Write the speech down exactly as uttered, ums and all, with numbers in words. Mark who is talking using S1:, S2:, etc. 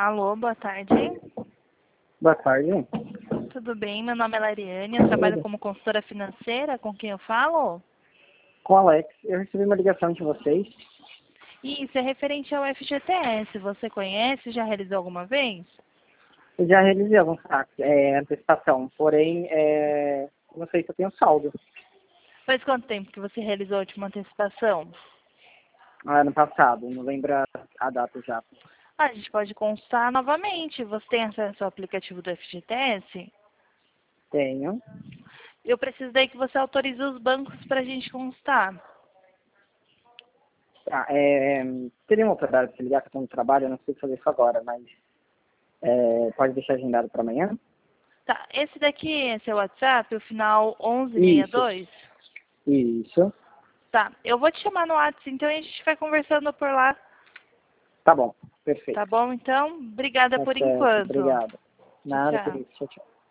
S1: Alô, boa tarde.
S2: Boa tarde.
S1: Tudo bem? Meu nome é Lariane, eu trabalho como consultora financeira. Com quem eu falo?
S2: Com o Alex. Eu recebi uma ligação de vocês.
S1: Isso é referente ao F G T S. Você conhece? Já realizou alguma vez?
S2: Eu já realizei alguns saques, é, antecipação, porém, é, não sei se eu tenho saldo.
S1: Faz quanto tempo que você realizou a última antecipação?
S2: Ah, ano passado, não lembro a, a data já.
S1: Ah, a gente pode consultar novamente. Você tem acesso ao aplicativo do F G T S?
S2: Tenho.
S1: Eu preciso daí que você autorize os bancos para a gente consultar.
S2: Tá, é, teria uma oportunidade de se ligar com o trabalho, eu não sei fazer isso agora, mas é, pode deixar agendado para amanhã?
S1: Tá, esse daqui é seu WhatsApp, o final onze sessenta e
S2: Isso,
S1: dois?
S2: isso.
S1: Tá, eu vou te chamar no WhatsApp, então e a gente vai conversando por lá.
S2: Tá bom,
S1: Tá
S2: perfeito.
S1: bom, então? Obrigada
S2: Tá
S1: por
S2: certo,
S1: enquanto.
S2: obrigado.
S1: Tchau,
S2: Nada por
S1: tchau.
S2: isso, tchau, tchau.